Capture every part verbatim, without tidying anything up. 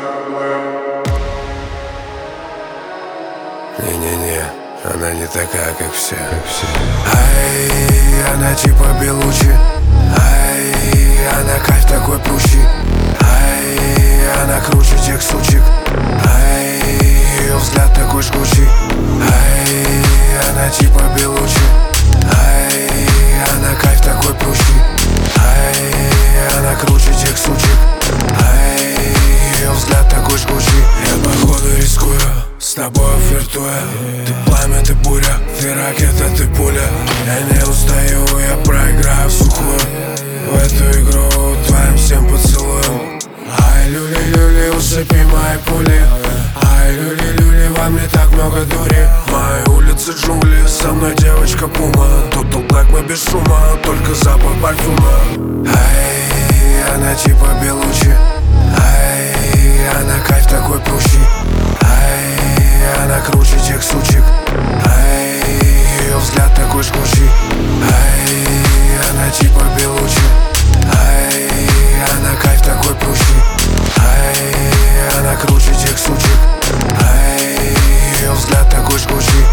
Не-не-не, она не такая, как все, как все. Ай, она типа Белучи. Ай, она кайф такой прущий. Ай, она круче тех сучек. Ай, ее взгляд такой жгучий. Ай, она типа Белучи. Ай, она кайф такой прущий. Ай, она круче тех сучек. Ай, ее взгляд такой жгучий. Я походу рискую, с тобой флиртуя. Ты пламя, ты буря, ты ракета, ты пуля. Я не устаю, я проиграю в сухую в эту игру твоим всем поцелуем. Ай, люли-люли, усыпи мои пули. Ай, люли-люли, во мне так много дури. Мои улицы джунгли, со мной девочка Пума. Total Black, мы без шума, только запах парфюма. Ай, она типа Белучи. Ай, она кайф такой прущий. Ай, она круче тех сучек. Ай, ее взгляд такой жгучий. Ай, она типа Белучи. Ай, она кайф такой прущий. Ай, она круче тех сучек. Ай, ее взгляд такой жгучий.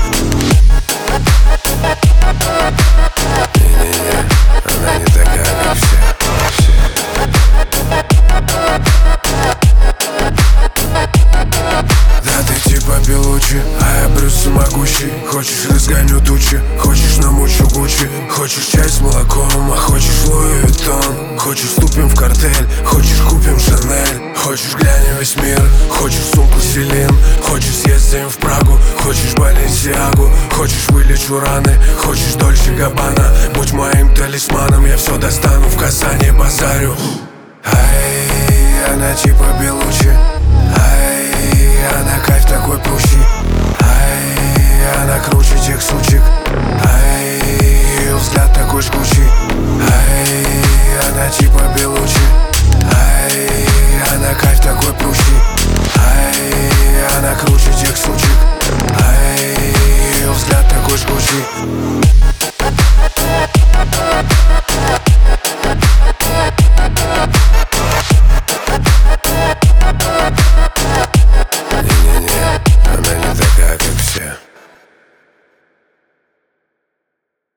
Не-не-не, она не такая, как все. Белучи, а я Брюс всемогущий. Хочешь, разгоню тучи, хочешь, намучу Гуччи. Хочешь чай с молоком, а хочешь Луи Виттон. Хочешь, вступим в картель, хочешь, купим Шанель. Хочешь, глянем весь мир, хочешь сумку Селин. Хочешь, съездим в Прагу, хочешь Баленсиагу. Хочешь, вылечу раны, хочешь Дольче Габбана. Будь моим талисманом, я все достану в Казани, базарю. Ай, она типа Белучи.